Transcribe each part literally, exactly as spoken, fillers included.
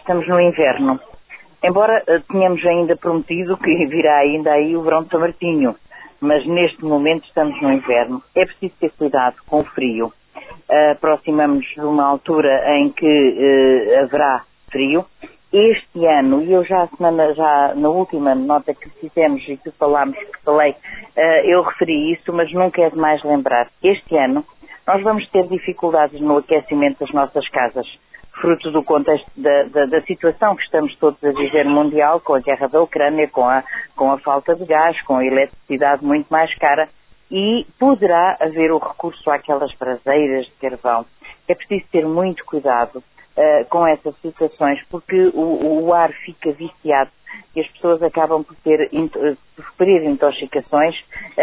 estamos no inverno. Embora uh, tenhamos ainda prometido que virá ainda aí o verão de São Martinho, mas neste momento estamos no inverno. É preciso ter cuidado com o frio. Uh, aproximamos-nos de uma altura em que uh, haverá frio. Este ano, e eu já, semana, já na última nota que fizemos e que falámos, que falei, uh, eu referi isso, mas nunca é demais lembrar. Este ano nós vamos ter dificuldades no aquecimento das nossas casas, fruto do contexto da, da, da situação que estamos todos a viver mundial, com a guerra da Ucrânia, com a, com a falta de gás, com a eletricidade muito mais cara, e poderá haver o recurso àquelas braseiras de carvão. É preciso ter muito cuidado Uh, com essas situações, porque o, o ar fica viciado e as pessoas acabam por ter por sofrer intoxicações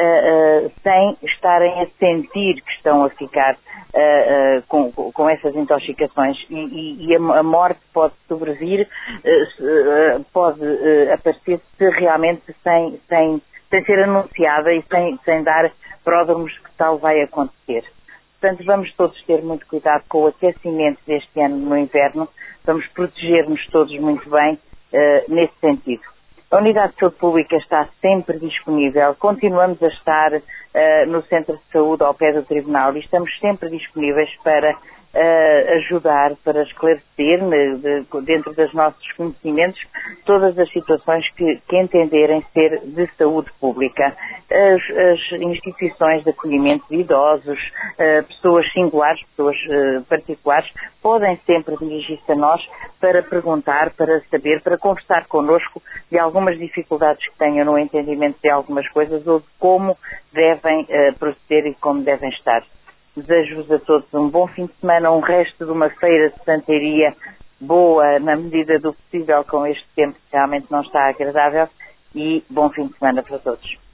uh, uh, sem estarem a sentir que estão a ficar uh, uh, com, com essas intoxicações e, e, e a, a morte pode sobrevir, uh, uh, pode uh, aparecer se realmente sem, sem, sem ser anunciada e sem, sem dar pródromos que tal vai acontecer. Portanto, vamos todos ter muito cuidado com o aquecimento deste ano no inverno. Vamos proteger-nos todos muito bem uh, nesse sentido. A Unidade de Saúde Pública está sempre disponível. Continuamos a estar uh, no Centro de Saúde ao pé do Tribunal e estamos sempre disponíveis para uh, ajudar, para esclarecer, de, de, dentro dos nossos conhecimentos, todas as situações que, que entenderem ser de saúde pública. As, as instituições de acolhimento de idosos, uh, pessoas singulares, pessoas uh, particulares, podem sempre dirigir-se a nós para perguntar, para saber, para conversar connosco de algumas dificuldades que tenham no entendimento de algumas coisas ou de como devem uh, proceder e como devem estar. Desejo-vos a todos um bom fim de semana, um resto de uma feira de santeria boa, na medida do possível, com este tempo que realmente não está agradável, e bom fim de semana para todos.